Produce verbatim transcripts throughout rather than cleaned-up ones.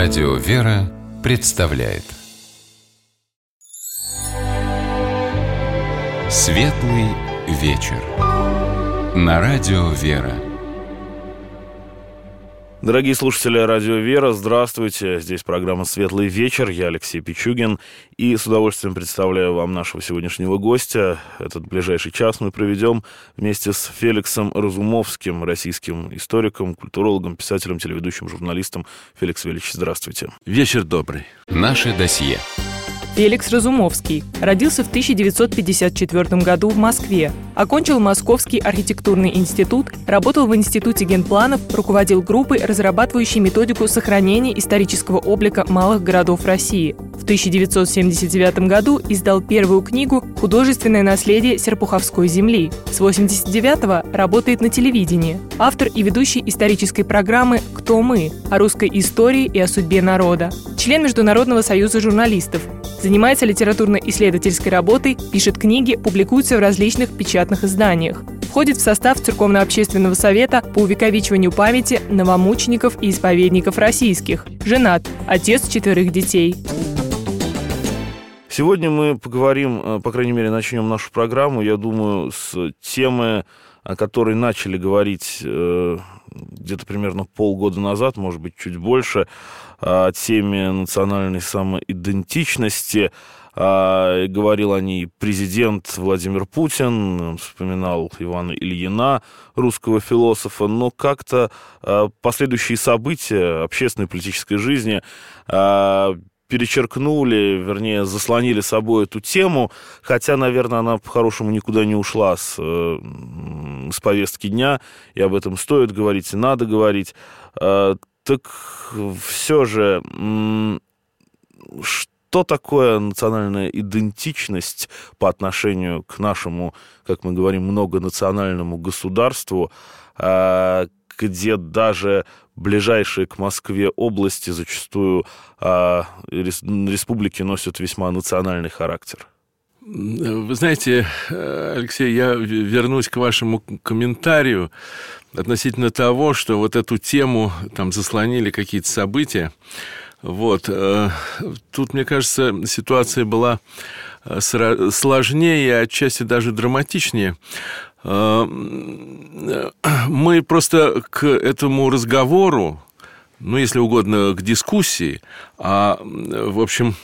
Радио «Вера» представляет Светлый вечер на Радио «Вера». Дорогие слушатели Радио «Вера», здравствуйте. Здесь программа «Светлый вечер». Я Алексей Пичугин. И с удовольствием представляю вам нашего сегодняшнего гостя. Этот ближайший час мы проведем вместе с Феликсом Разумовским, российским историком, культурологом, писателем, телеведущим, журналистом. Феликс Валерьевич, здравствуйте. Вечер добрый. Наше досье. Феликс Разумовский родился в тысяча девятьсот пятьдесят четвёртом году в Москве. Окончил Московский архитектурный институт, работал в Институте генпланов, руководил группой, разрабатывающей методику сохранения исторического облика малых городов России. В тысяча девятьсот семьдесят девятом году издал первую книгу «Художественное наследие Серпуховской земли». С восемьдесят девятого работает на телевидении. Автор и ведущий исторической программы «Кто мы?» о русской истории и о судьбе народа. Член Международного союза журналистов. Занимается литературно-исследовательской работой, пишет книги, публикуется в различных печатных изданиях. Входит в состав Церковно-общественного совета по увековечиванию памяти новомучеников и исповедников российских. Женат, отец четверых детей. Сегодня мы поговорим, по крайней мере, начнем нашу программу, я думаю, с темы, о которой начали говорить э, где-то примерно полгода назад, может быть, чуть больше, о теме национальной самоидентичности. А, говорил о ней президент Владимир Путин, он вспоминал Ивана Ильина, русского философа, но как-то а, последующие события общественной и политической жизни а, перечеркнули, вернее, заслонили собой эту тему, хотя, наверное, она по-хорошему никуда не ушла с, с повестки дня, и об этом стоит говорить, и надо говорить. Так все же, что такое национальная идентичность по отношению к нашему, как мы говорим, многонациональному государству, где даже ближайшие к Москве области зачастую а, республики носят весьма национальный характер? Вы знаете, Алексей, я вернусь к вашему комментарию относительно того, что вот эту тему там заслонили какие-то события. Вот. Тут, мне кажется, ситуация была сложнее и отчасти даже драматичнее. Мы просто к этому разговору, ну, если угодно, к дискуссии, а, в общем,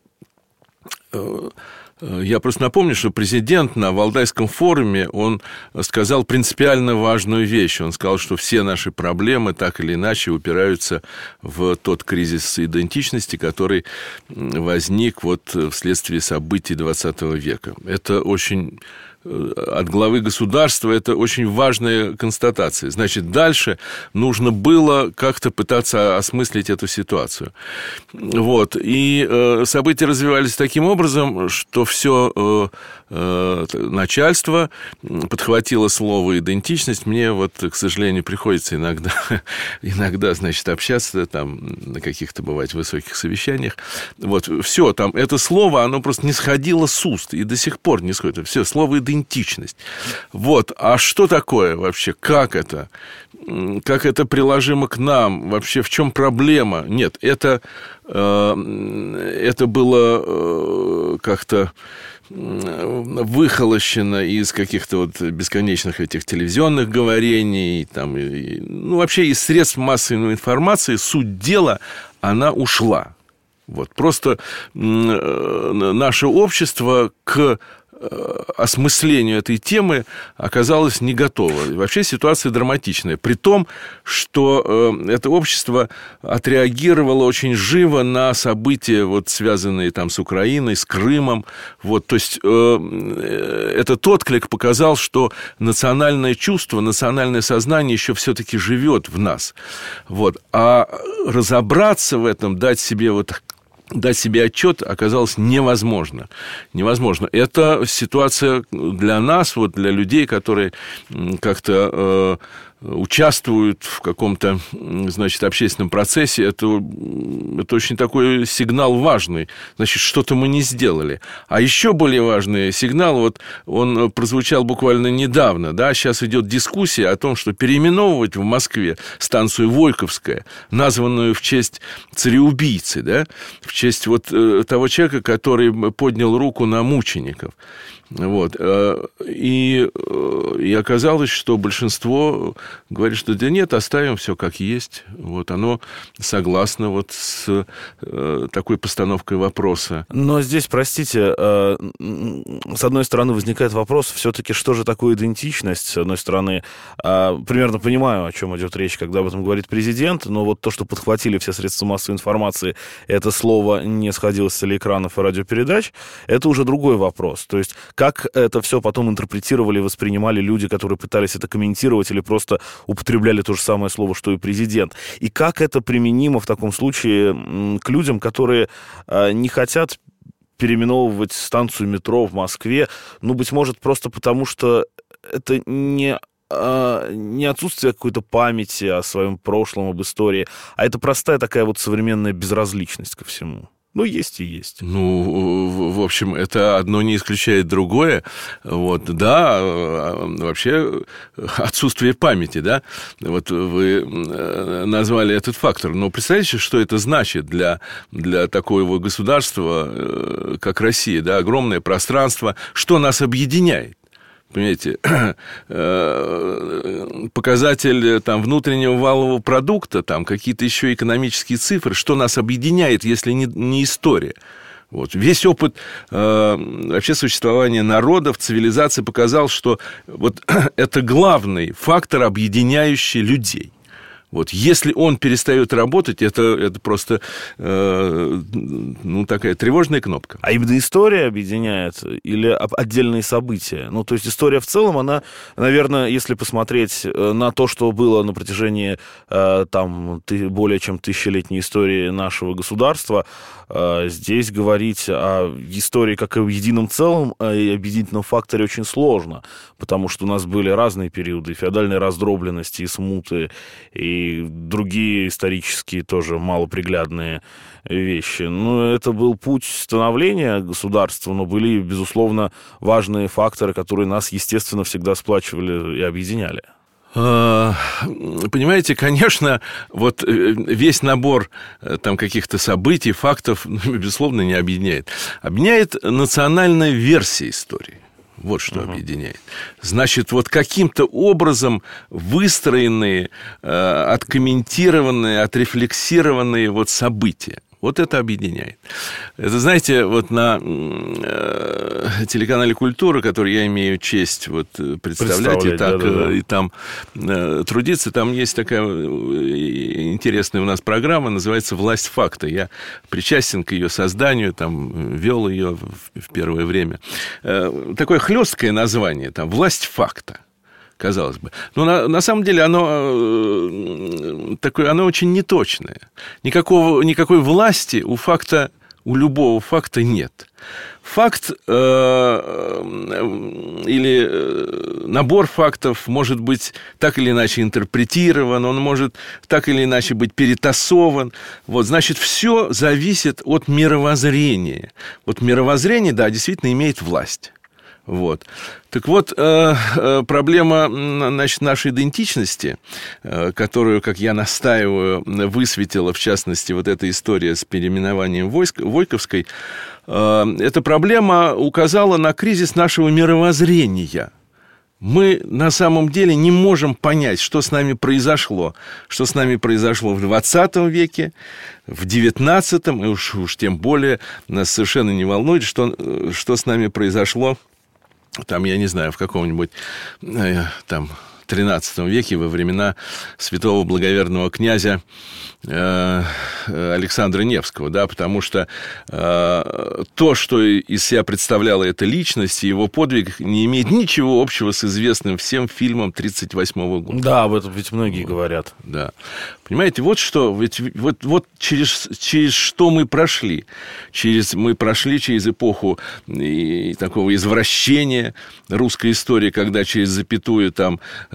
я просто напомню, что президент на Валдайском форуме, он сказал принципиально важную вещь. Он сказал, что все наши проблемы так или иначе упираются в тот кризис идентичности, который возник вот вследствие событий двадцатого века. Это очень... От главы государства это очень важная констатация. Значит, дальше нужно было как-то пытаться осмыслить эту ситуацию. Вот. И э, события развивались таким образом, что все э, э, начальство подхватило слово «идентичность». Мне вот, к сожалению, приходится иногда, иногда, значит, общаться там на каких-то, бывает, высоких совещаниях. Вот. Все, там, это слово, оно просто не сходило с уст, и до сих пор не сходит. Все, слово «идентичность». Идентичность. Вот. А что такое вообще? Как это? Как это приложимо к нам? Вообще, в чем проблема? Нет, это, э, это было э, как-то выхолощено из каких-то вот бесконечных этих телевизионных говорений, там, и, ну, вообще из средств массовой информации суть дела, она ушла. Вот. Просто э, наше общество к осмыслению этой темы оказалось не готово. Вообще ситуация драматичная. При том, что э, это общество отреагировало очень живо на события, вот, связанные там, с Украиной, с Крымом. Вот, то есть э, этот отклик показал, что национальное чувство, национальное сознание еще все-таки живет в нас. Вот. А разобраться в этом, дать себе вот... дать себе отчет оказалось невозможно. Невозможно. Это ситуация для нас, вот для людей, которые как-то участвуют в каком-то, значит, общественном процессе, это, это очень такой сигнал важный. Значит, что-то мы не сделали. А еще более важный сигнал, вот он прозвучал буквально недавно, да, сейчас идет дискуссия о том, что переименовывать в Москве станцию Войковская, названную в честь цареубийцы, да, в честь вот того человека, который поднял руку на мучеников. Вот. И, и оказалось, что большинство говорит, что да нет, оставим все как есть. Вот. Оно согласно вот с такой постановкой вопроса. Но здесь, простите, с одной стороны возникает вопрос, все-таки, что же такое идентичность? С одной стороны, примерно понимаю, о чем идет речь, когда об этом говорит президент, но вот то, что подхватили все средства массовой информации, это слово не сходилось с телеэкранов и радиопередач, это уже другой вопрос. То есть как это все потом интерпретировали, воспринимали люди, которые пытались это комментировать или просто употребляли то же самое слово, что и президент. И как это применимо в таком случае к людям, которые не хотят переименовывать станцию метро в Москве, ну, быть может, просто потому, что это не... не отсутствие какой-то памяти о своем прошлом, об истории, а это простая такая вот современная безразличность ко всему. Ну, есть и есть. Ну, в общем, это одно не исключает другое. Вот, да, вообще отсутствие памяти, да. Вот вы назвали этот фактор. Но представляете, что это значит для, для такого государства, как Россия, да, огромное пространство, что нас объединяет? Понимаете, показатель там, внутреннего валового продукта, там какие-то еще экономические цифры, что нас объединяет, если не, не история. Вот. Весь опыт э, вообще существования народов, цивилизации показал, что вот это главный фактор, объединяющий людей. Вот, если он перестает работать, это, это просто э, ну, такая тревожная кнопка. А именно история объединяет или отдельные события? Ну, то есть история в целом, она, наверное, если посмотреть на то, что было на протяжении э, там, более чем тысячелетней истории нашего государства, э, здесь говорить о истории как о едином целом и объединительном факторе очень сложно, потому что у нас были разные периоды, феодальной раздробленности, и смуты, и и другие исторические тоже малоприглядные вещи. Ну, это был путь становления государства, но были, безусловно, важные факторы, которые нас, естественно, всегда сплачивали и объединяли. Понимаете, конечно, вот весь набор там каких-то событий, фактов, безусловно, не объединяет. Объединяет национальная версия истории. Вот что uh-huh. объединяет. Значит, вот каким-то образом выстроенные, э, откомментированные, отрефлексированные вот события. Вот это объединяет. Это, знаете, вот на э, телеканале «Культура», который я имею честь вот, представлять, и, так, да, да, да. и там э, трудиться, там есть такая интересная у нас программа, называется «Власть факта». Я причастен к ее созданию, там, вел ее в, в первое время. Э, такое хлесткое название, там, «Власть факта». Казалось бы. Но на, на самом деле оно, э, такое, оно очень неточное. Никакого, никакой власти у факта, у любого факта нет. Факт э, или э, набор фактов может быть так или иначе интерпретирован, он может так или иначе быть перетасован. Вот, значит, все зависит от мировоззрения. Вот мировоззрение, да, действительно имеет власть. Вот. Так вот, э, э, проблема, значит, нашей идентичности, э, которую, как я настаиваю, высветила, в частности, вот эта история с переименованием войск, Войковской, э, эта проблема указала на кризис нашего мировоззрения. Мы на самом деле не можем понять, что с нами произошло. Что с нами произошло в двадцатом веке, в девятнадцатом, и уж, уж тем более нас совершенно не волнует, что, что с нами произошло там, я не знаю, в каком-нибудь э, там тринадцатом веке, во времена святого благоверного князя э, Александра Невского, да, потому что э, то, что из себя представляла эта личность, и его подвиг не имеет ничего общего с известным всем фильмом тридцать восьмого года. Да, об этом ведь многие говорят. Да. Понимаете, вот что, ведь вот, вот через, через что мы прошли. Через, мы прошли через эпоху и, и такого извращения русской истории, когда через запятую там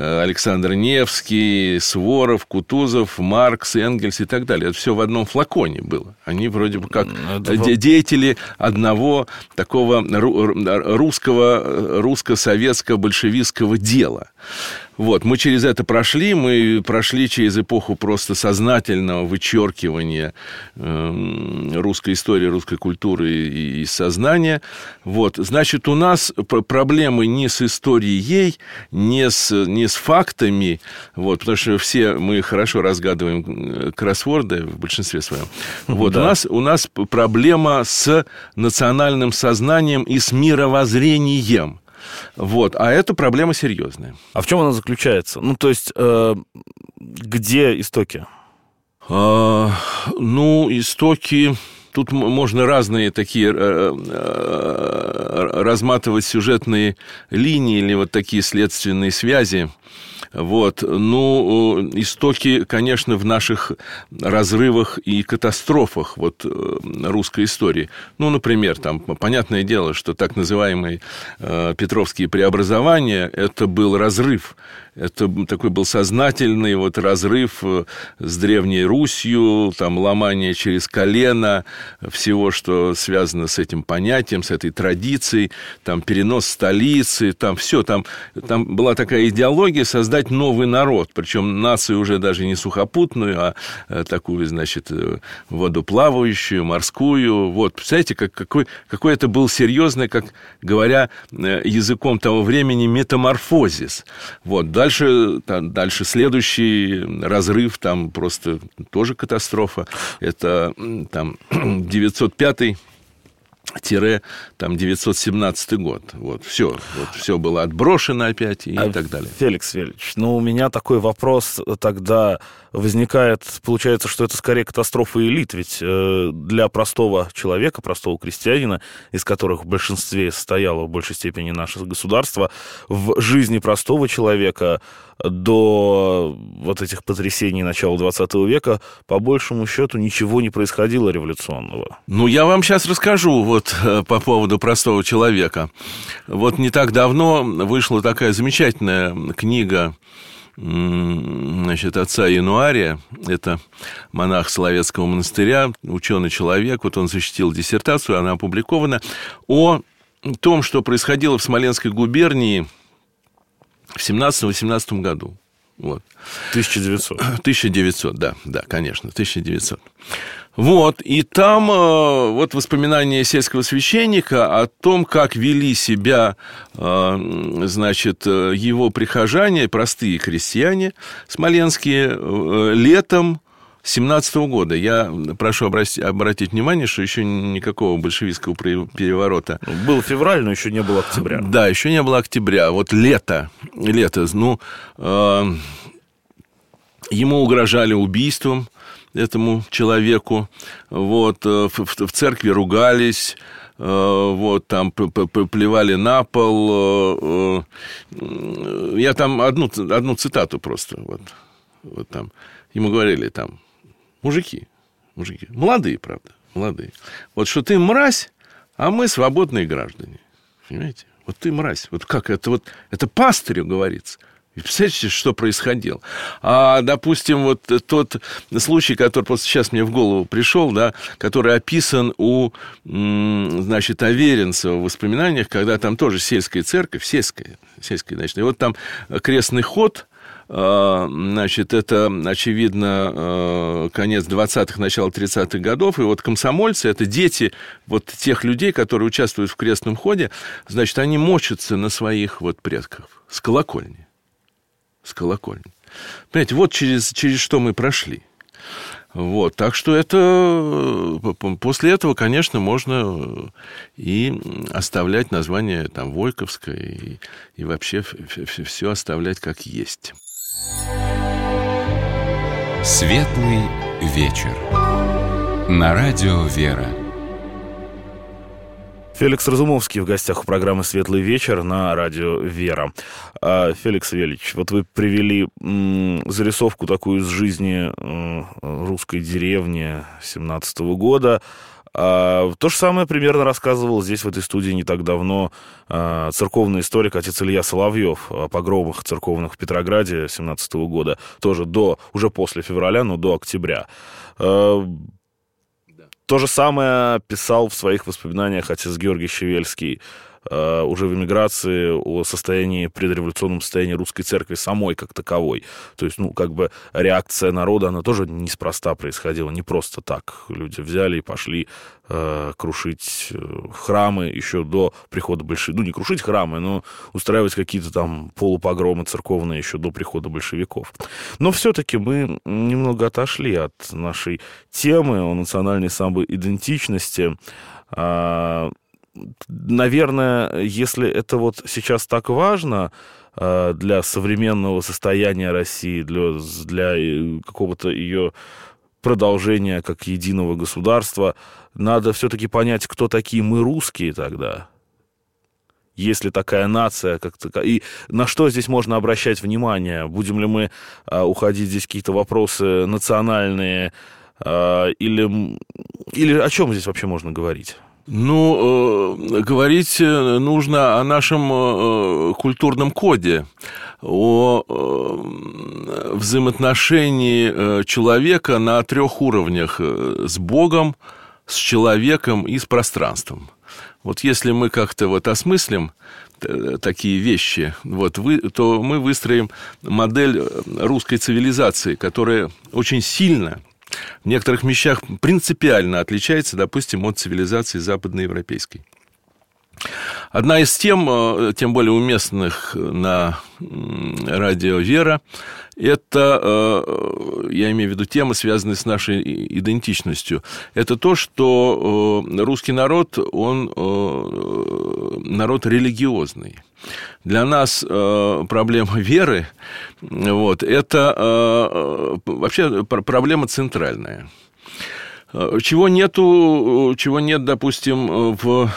Александр Невский, Суворов, Кутузов, Маркс, Энгельс и так далее. Это все в одном флаконе было. Они вроде бы как Это... деятели одного такого русского, русско-советского большевистского дела. Вот, мы через это прошли, мы прошли через эпоху просто сознательного вычеркивания э, русской истории, русской культуры и, и сознания. Вот, значит, у нас проблемы не с историей, не с, не с фактами, вот, потому что все мы хорошо разгадываем кроссворды в большинстве своем. Вот, да. у, нас, у нас проблема с национальным сознанием и с мировоззрением. Вот, а это проблема серьезная. А в чем она заключается? Ну, то есть, э, где истоки? А, ну, истоки... Тут можно разные такие разматывать сюжетные линии или вот такие следственные связи. Вот. Ну, истоки, конечно, в наших разрывах и катастрофах вот, русской истории. Ну, например, там, понятное дело, что так называемые Петровские преобразования – это был разрыв. Это такой был сознательный вот разрыв с Древней Русью, там, ломание через колено всего, что связано с этим понятием, с этой традицией, там, перенос столицы, там все. Там, там была такая идеология создать новый народ, причем нацию уже даже не сухопутную, а такую, значит, водоплавающую, морскую. Вот, представляете, как, какой, какой это был серьезный, как говоря языком того времени, метаморфозис. Вот, дальше, там, дальше следующий разрыв, там просто тоже катастрофа. Это там девятьсот пятый там девятьсот семнадцатый год. Вот, все, вот, все было отброшено опять и а, так далее. Феликс Велич, ну, у меня такой вопрос тогда возникает, получается, что это скорее катастрофа элит, ведь э, для простого человека, простого крестьянина, из которых в большинстве состояло в большей степени наше государство, в жизни простого человека до вот этих потрясений начала двадцатого века, по большему счету, ничего не происходило революционного. Ну, я вам сейчас расскажу вот по поводу простого человека. Вот не так давно вышла такая замечательная книга, значит, отца Януария, это монах Соловецкого монастыря, ученый-человек, вот он защитил диссертацию, она опубликована, о том, что происходило в Смоленской губернии в семнадцатом-восемнадцатом году. Вот. тысяча девятьсот. тысяча девятьсот, да, да, конечно, тысяча девятьсот. Вот, и там вот воспоминания сельского священника о том, как вели себя, значит, его прихожане, простые крестьяне смоленские, летом семнадцатого года. Я прошу обратить, обратить внимание, что еще никакого большевистского переворота. Был февраль, но еще не было октября. Да, еще не было октября. Вот лето, лето, ну, э, ему угрожали убийством, этому человеку, вот, в, в церкви ругались, вот, там плевали на пол. Я там одну, одну цитату просто, вот, вот там, ему говорили там, мужики, мужики, молодые, правда, молодые, вот что ты мразь, а мы свободные граждане, понимаете, вот ты мразь, вот как это, вот, это пастырю говорится. И представляете, что происходило? А, допустим, вот тот случай, который просто сейчас мне в голову пришел, да, который описан у, значит, Аверинцева в воспоминаниях, когда там тоже сельская церковь, сельская, сельская, значит, и вот там крестный ход, значит, это, очевидно, конец двадцатых, начало тридцатых годов, и вот комсомольцы, это дети вот тех людей, которые участвуют в крестном ходе, значит, они мочатся на своих вот предков с колокольни. С колокольни. Понимаете, вот через, через что мы прошли. Вот, так что это... После этого, конечно, можно и оставлять название там Войковское, и, и вообще все оставлять как есть. Светлый вечер. На радио «Вера». Феликс Разумовский в гостях у программы «Светлый вечер» на радио «Вера». Феликс Велич, вот вы привели м, зарисовку такую из жизни м, русской деревни семнадцатого года. А, то же самое примерно рассказывал здесь, в этой студии, не так давно а, церковный историк отец Илья Соловьев о погромах церковных в Петрограде семнадцатого года, тоже до, уже после февраля, но до октября. А, да. То же самое писал в своих воспоминаниях отец Георгий Щевельский, уже в эмиграции, о состоянии, предреволюционном состоянии русской церкви самой как таковой. То есть, ну, как бы реакция народа, она тоже неспроста происходила, не просто так. Люди взяли и пошли э, крушить храмы еще до прихода большевиков. Ну, не крушить храмы, но устраивать какие-то там полупогромы церковные еще до прихода большевиков. Но все-таки мы немного отошли от нашей темы о национальной самоидентичности. э, Наверное, если это вот сейчас так важно э, для современного состояния России, для, для какого-то ее продолжения как единого государства, надо все-таки понять, кто такие мы, русские, тогда. Есть ли такая нация, как такая, и на что здесь можно обращать внимание? Будем ли мы э, уходить здесь в какие-то вопросы национальные, э, или, или о чем здесь вообще можно говорить? Ну, э, говорить нужно о нашем э, культурном коде, о э, взаимоотношении э, человека на трех уровнях: э, с Богом, с человеком и с пространством. Вот если мы как-то вот осмыслим такие вещи, вот, вы, то мы выстроим модель русской цивилизации, которая очень сильно, в некоторых вещах принципиально отличается, допустим, от цивилизации западноевропейской. Одна из тем, тем более уместных на радио «Вера», это, я имею в виду темы, связанные с нашей идентичностью. Это то, что русский народ, он народ религиозный. Для нас проблема веры, вот, это вообще проблема центральная. Чего нету, чего нет, допустим, в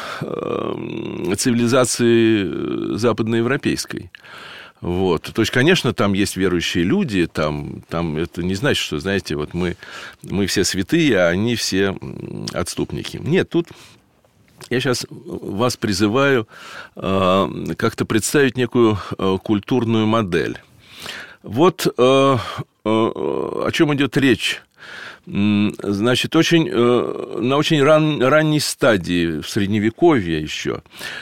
цивилизации западноевропейской. Вот. То есть, конечно, там есть верующие люди, там, там это не значит, что, знаете, вот мы, мы все святые, а они все отступники. Нет, тут я сейчас вас призываю э, как-то представить некую э, культурную модель. Вот э, э, о чем идет речь. Значит, очень, на очень ран, ранней стадии, в Средневековье еще,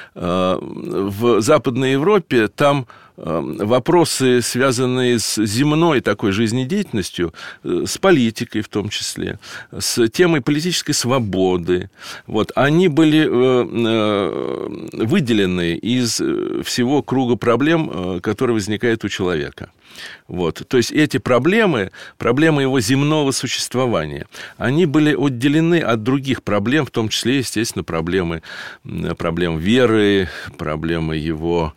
в Западной Европе, там вопросы, связанные с земной такой жизнедеятельностью, с политикой в том числе, с темой политической свободы, вот, они были выделены из всего круга проблем, которые возникают у человека. Вот. То есть эти проблемы, проблемы его земного существования, они были отделены от других проблем, в том числе, естественно, проблемы, проблем веры, проблемы его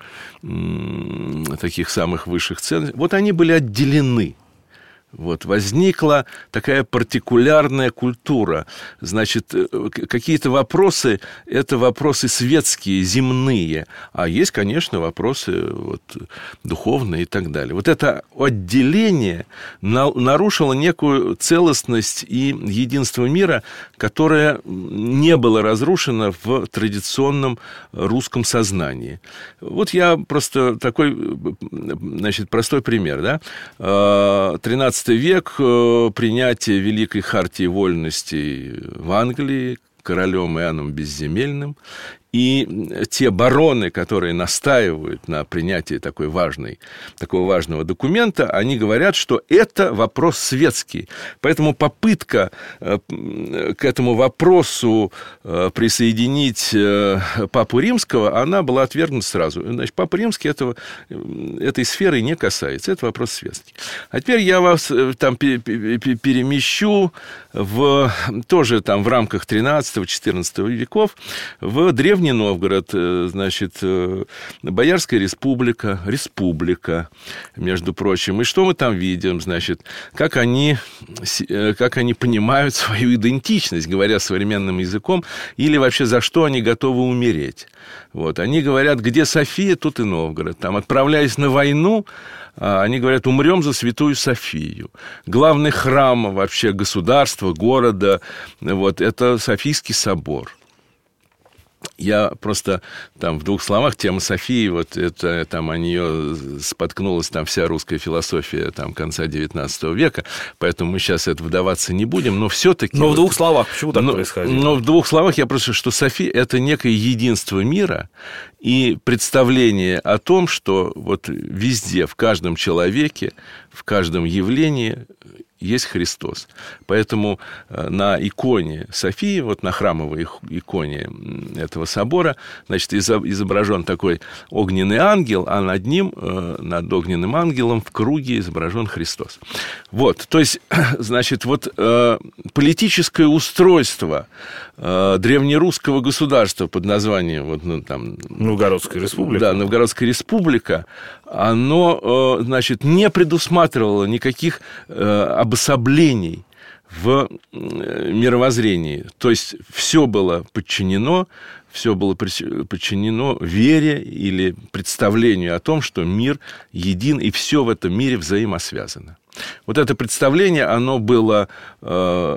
таких самых высших ценностей. Вот они были отделены. Вот, возникла такая партикулярная культура. Значит, какие-то вопросы – это вопросы светские, земные, а есть, конечно, вопросы вот, духовные и так далее. Вот это отделение нарушило некую целостность и единство мира, которое не было разрушено в традиционном русском сознании. Вот я просто такой, значит, простой пример, да? тринадцатый век, принятие Великой Хартии Вольностей в Англии королем Иоанном Безземельным, и те бароны, которые настаивают на принятии такой важной, такого важного документа, они говорят, что это вопрос светский. Поэтому попытка к этому вопросу присоединить Папу Римского, она была отвергнута сразу. Значит, Папа Римский этого, этой сферы не касается. Это вопрос светский. А теперь я вас там перемещу в, тоже там в рамках тринадцатого-четырнадцатого веков в древнюю Древний Новгород, значит, Боярская республика, республика, между прочим. И что мы там видим, значит, как они, как они понимают свою идентичность, говоря современным языком, или вообще за что они готовы умереть. Вот. Они говорят, где София, тут и Новгород. Там, отправляясь на войну, они говорят, умрем за Святую Софию. Главный храм вообще государства, города, вот, это Софийский собор. Я просто там в двух словах, тема Софии, вот это, там о нее споткнулась там вся русская философия там конца девятнадцатого века, поэтому мы сейчас это вдаваться не будем, но все-таки... Но вот, в двух словах, почему так но, происходит? Но в двух словах я просто, что София – это некое единство мира и представление о том, что вот везде, в каждом человеке, в каждом явлении есть Христос. Поэтому на иконе Софии, вот на храмовой иконе этого собора, значит, изображен такой огненный ангел, а над ним, над огненным ангелом в круге изображен Христос. Вот, то есть, значит, вот политическое устройство древнерусского государства под названием вот, ну, там, Новгородская республика. Да, Новгородская республика, оно, значит, не предусматривало никаких обособлений в мировоззрении. То есть все было подчинено, все было подчинено вере или представлению о том, что мир един, и все в этом мире взаимосвязано. Вот это представление, оно было э,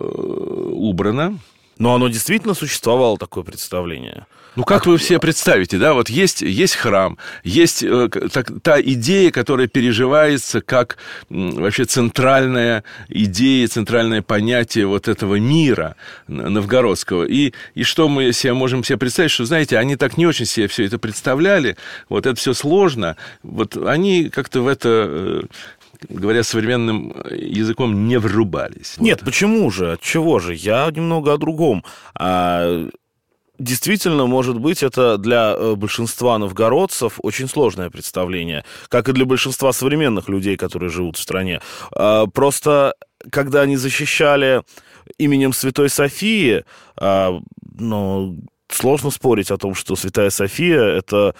убрано. Но оно действительно существовало, такое представление? Ну, как вы все представите, да, вот есть, есть храм, есть э, так, та идея, которая переживается как м, вообще центральная идея, центральное понятие вот этого мира новгородского. И, и что мы себе можем себе представить, что, знаете, они так не очень себе все это представляли, вот это все сложно, вот они как-то в это... Э, говоря современным языком, не врубались. Нет, вот. Почему же? Отчего же? Я немного о другом. А, действительно, может быть, это для большинства новгородцев очень сложное представление, как и для большинства современных людей, которые живут в стране. А, просто, когда они защищали именем Святой Софии, а, ну, сложно спорить о том, что Святая София — это...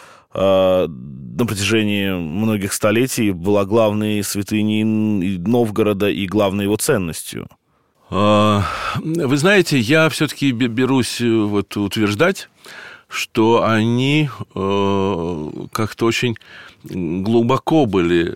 на протяжении многих столетий была главной святыней Новгорода и главной его ценностью. Вы знаете, я все-таки берусь вот утверждать, что они как-то очень глубоко были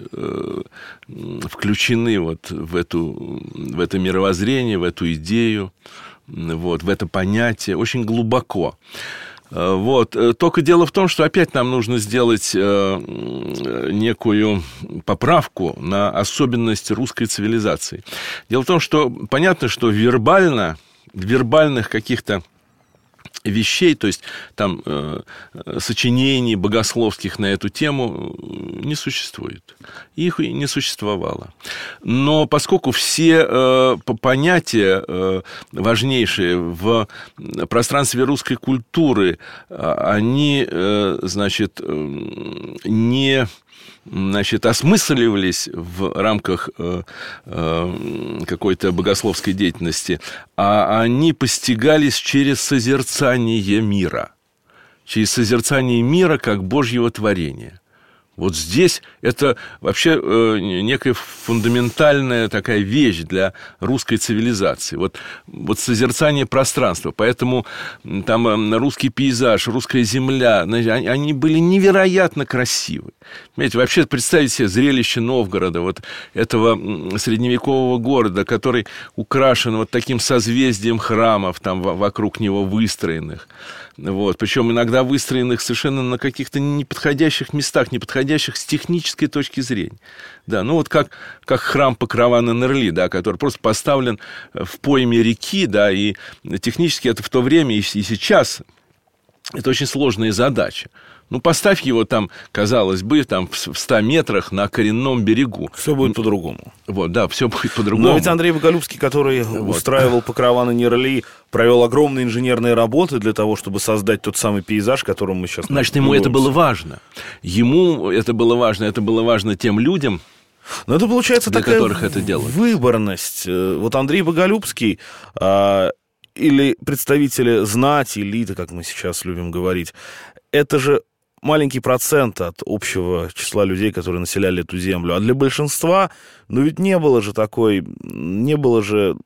включены вот в, эту, в это мировоззрение, в эту идею, вот, в это понятие, очень глубоко. Вот. Только дело в том, что опять нам нужно сделать некую поправку на особенность русской цивилизации. Дело в том, что понятно, что вербально, вербальных каких-то вещей, то есть там э, сочинений богословских на эту тему не существует. Их и не существовало. Но поскольку все э, понятия э, важнейшие в пространстве русской культуры, они, э, значит, не... значит, осмысливались в рамках э, э, какой-то богословской деятельности, а они постигались через созерцание мира, через созерцание мира как Божьего творения. Вот здесь это вообще э, некая фундаментальная такая вещь для русской цивилизации. Вот, вот созерцание пространства. Поэтому там русский пейзаж, русская земля, они, они были невероятно красивы. Понимаете, вообще представить себе зрелище Новгорода, вот этого средневекового города, который украшен вот таким созвездием храмов там вокруг него выстроенных. Вот. Причем иногда выстроенных совершенно на каких-то неподходящих местах, неподходящих с технической точки зрения. Да, ну вот как, как храм Покрова на Нерли, да, который просто поставлен в пойме реки, да, и технически это в то время и, и сейчас это очень сложная задача. Ну, поставь его там, казалось бы, там в ста метрах на коренном берегу. Все будет по-другому. Вот, да, все будет по-другому. Но ведь Андрей Боголюбский, который вот. устраивал Покрова на Нерли, провел огромные инженерные работы для того, чтобы создать тот самый пейзаж, которым мы сейчас... Значит, ему это было важно. Ему это было важно. Это было важно тем людям, но это, получается, для такая которых это делают. Выборность. Вот Андрей Боголюбский... или представители знати, элиты, как мы сейчас любим говорить, это же маленький процент от общего числа людей, которые населяли эту землю. А для большинства, ну ведь не было же такой, не было же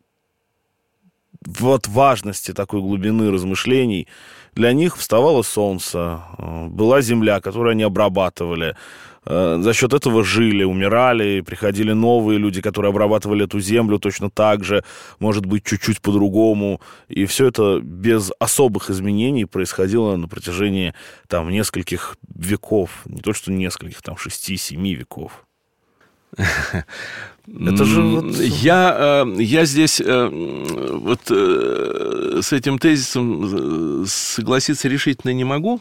вот важности такой глубины размышлений. Для них вставало солнце, была земля, которую они обрабатывали. За счет этого жили, умирали, приходили новые люди, которые обрабатывали эту землю точно так же, может быть, чуть-чуть по-другому. И все это без особых изменений происходило на протяжении там нескольких веков. Не то, что нескольких, там шести-семи веков. Это же вот... я, я здесь вот с этим тезисом согласиться решительно не могу.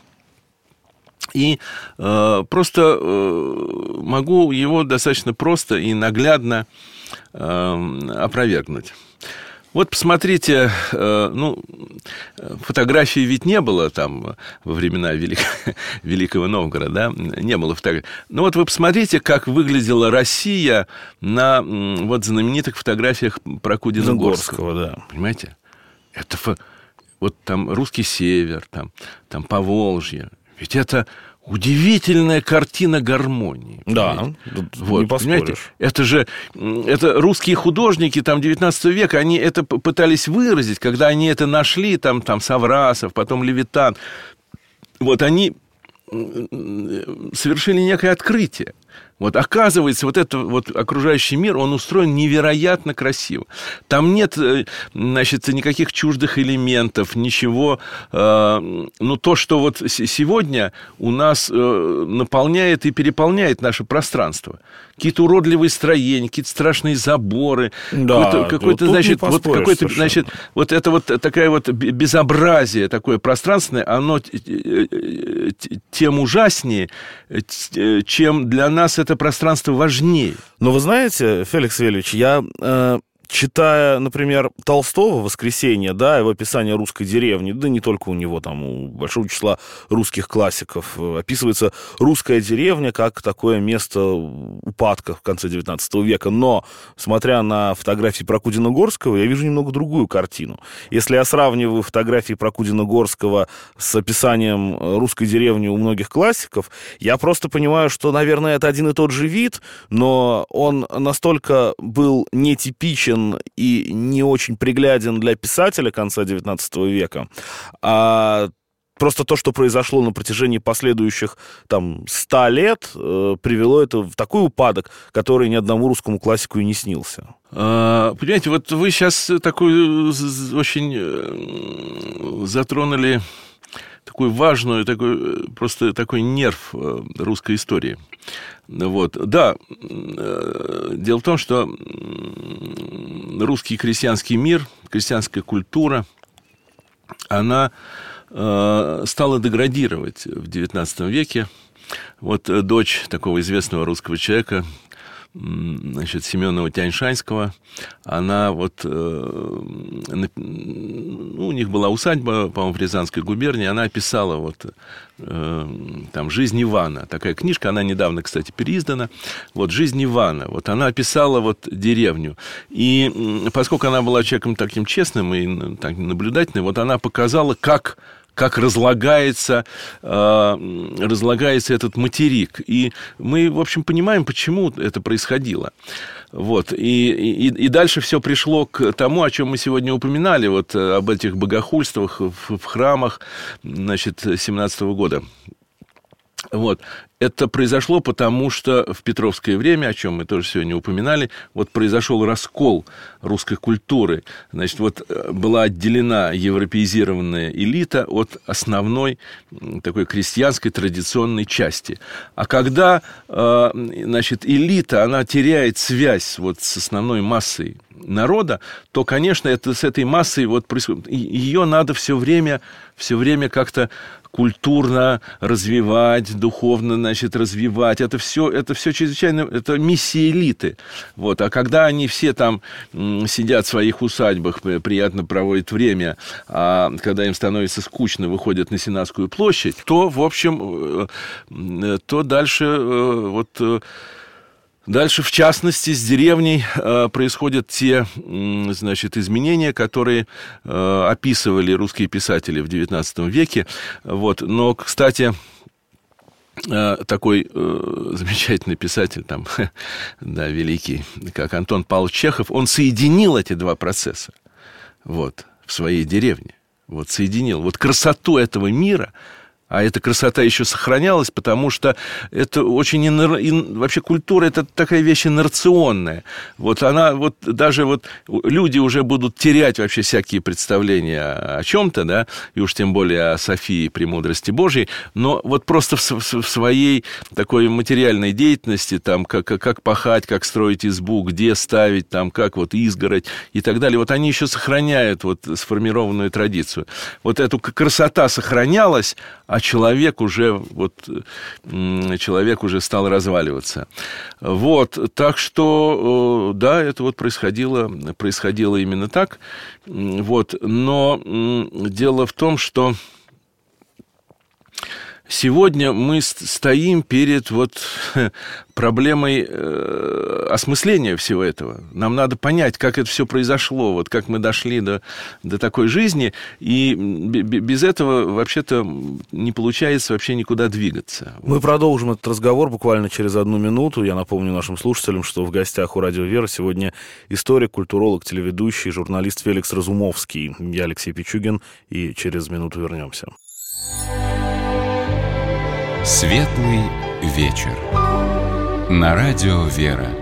И э, просто э, могу его достаточно просто и наглядно э, опровергнуть. Вот посмотрите, э, ну, фотографий ведь не было там во времена Велик... Великого Новгорода, да? Не было фотографий. Но вот вы посмотрите, как выглядела Россия на вот знаменитых фотографиях Прокудина-Горского. Да. Понимаете? Это фо... вот там русский север, там, там Поволжье. Ведь это удивительная картина гармонии. Да, вот, не поспоришь. Это же это русские художники там, девятнадцатого века, они это пытались выразить, когда они это нашли, там, там Саврасов, потом Левитан. Вот они совершили некое открытие. Вот, оказывается, вот этот вот окружающий мир, он устроен невероятно красиво. Там нет, значит, никаких чуждых элементов, ничего. Э, ну, то, что вот сегодня у нас э, наполняет и переполняет наше пространство. Какие-то уродливые строения, какие-то страшные заборы. Да, какой-то, какой-то, значит, вот, какой-то, значит, вот это вот такая вот безобразие такое пространственное, оно тем ужаснее, чем для нас это пространство важнее. Но вы знаете, Феликс Вельевич, я, э, читая, например, Толстого «Воскресенье», да, его описание русской деревни, да не только у него, там у большого числа русских классиков, описывается русская деревня как такое место упадка в конце девятнадцатого века. Но, смотря на фотографии Прокудина-Горского, я вижу немного другую картину. Если я сравниваю фотографии Прокудина-Горского с описанием русской деревни у многих классиков, я просто понимаю, что, наверное, это один и тот же вид, но он настолько был нетипичен и не очень пригляден для писателя конца девятнадцатого века, а просто то, что произошло на протяжении последующих там ста лет, э, привело это в такой упадок, который ни одному русскому классику и не снился. А, понимаете, вот вы сейчас такой очень затронули такую важную, такой, просто такой нерв русской истории. Вот. Да, дело в том, что русский крестьянский мир, крестьянская культура, она э, стала деградировать в девятнадцатом веке. Вот дочь такого известного русского человека, значит, Семенова Тяньшанского, она вот, э, ну, у них была усадьба, по-моему, в Рязанской губернии, она описала вот э, там «Жизнь Ивана», такая книжка, она недавно, кстати, переиздана, вот «Жизнь Ивана», вот она описала вот деревню, и поскольку она была человеком таким честным и так, наблюдательным, вот она показала, как как разлагается, э, разлагается этот материк. И мы, в общем, понимаем, почему это происходило. Вот. И, и, и дальше все пришло к тому, о чем мы сегодня упоминали, вот об этих богохульствах в, в храмах, значит, семнадцатого года. Вот. Это произошло потому, что в петровское время, о чем мы тоже сегодня упоминали, вот произошел раскол русской культуры. Значит, вот была отделена европеизированная элита от основной такой крестьянской традиционной части. А когда, значит, элита, она теряет связь вот с основной массой народа, то, конечно, это с этой массой вот происходит. Ее надо все время, все время как-то культурно развивать, духовно, значит, развивать. Это все, это все чрезвычайно, это миссия элиты. Вот. А когда они все там сидят в своих усадьбах, приятно проводят время, а когда им становится скучно, выходят на Сенатскую площадь, то, в общем, то дальше вот Дальше, в частности, с деревней э, происходят те, э, значит, изменения, которые э, описывали русские писатели в девятнадцатом веке. Вот. Но, кстати, э, такой э, замечательный писатель, там, да, великий, как Антон Павлович Чехов, он соединил эти два процесса вот, в своей деревне. Вот, соединил. Вот красоту этого мира. А эта красота еще сохранялась, потому что это очень... Инер... Ин... Вообще культура – это такая вещь инерционная. Вот она... Вот даже вот люди уже будут терять вообще всякие представления о чем-то, да, и уж тем более о Софии премудрости Божьей, но вот просто в, в своей такой материальной деятельности, там, как, как пахать, как строить избу, где ставить, там, как вот изгородь и так далее, вот они еще сохраняют вот сформированную традицию. Вот эта красота сохранялась, а человек уже, вот, человек уже стал разваливаться. Вот, так что, да, это вот происходило, происходило именно так. Вот, но дело в том, что сегодня мы стоим перед вот проблемой э, осмысления всего этого. Нам надо понять, как это все произошло, вот как мы дошли до, до такой жизни, и без этого вообще-то не получается вообще никуда двигаться. Мы продолжим этот разговор буквально через одну минуту. Я напомню нашим слушателям, что в гостях у «Радио Вера» сегодня историк, культуролог, телеведущий, журналист Феликс Разумовский. Я Алексей Пичугин, и через минуту вернемся. Светлый вечер. На радио «Вера».